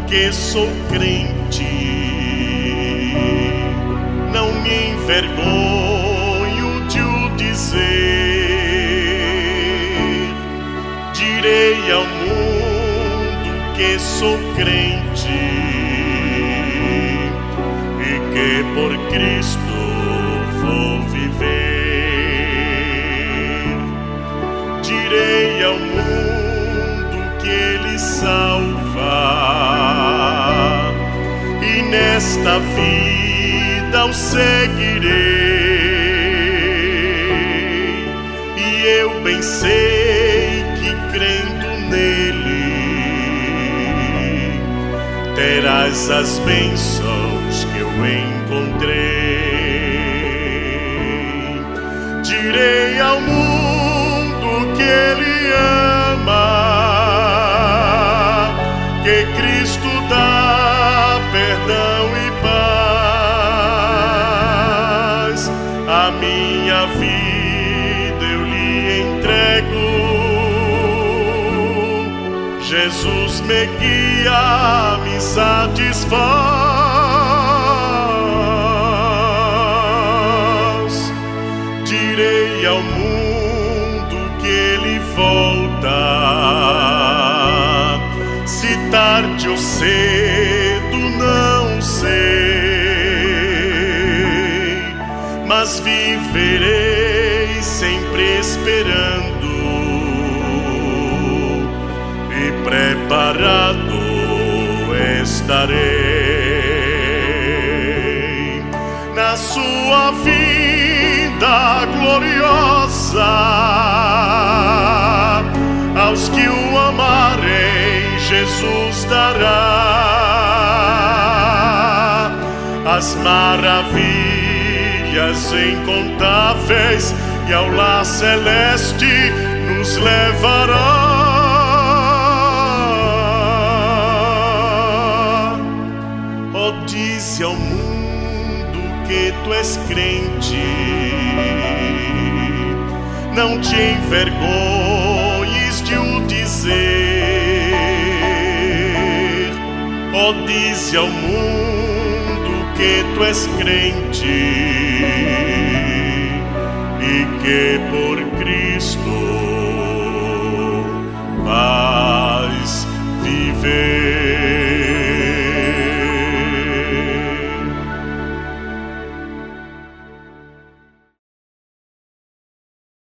que sou crente. Não me envergonho de o dizer. Direi ao mundo que sou crente e que por Cristo vou viver. Direi ao mundo que Ele salva e nesta vida o seguirei. E eu bem sei que crendo nele terás as bênçãos que eu encontrei. Direi ao mundo que Ele ama, que Cristo dá perdão e paz. A minha vida eu lhe entrego. Jesus me guia, me satisfaz. Direi ao mundo que Ele volta, se tarde ou cedo não sei, mas viverei sempre esperando e preparado estarei na sua vinda gloriosa. Aos que o amarem, Jesus dará as maravilhas incontáveis e ao lar celeste nos levará. Dize ao mundo que tu és crente, não te envergonhes de o dizer. Dize ao mundo que tu és crente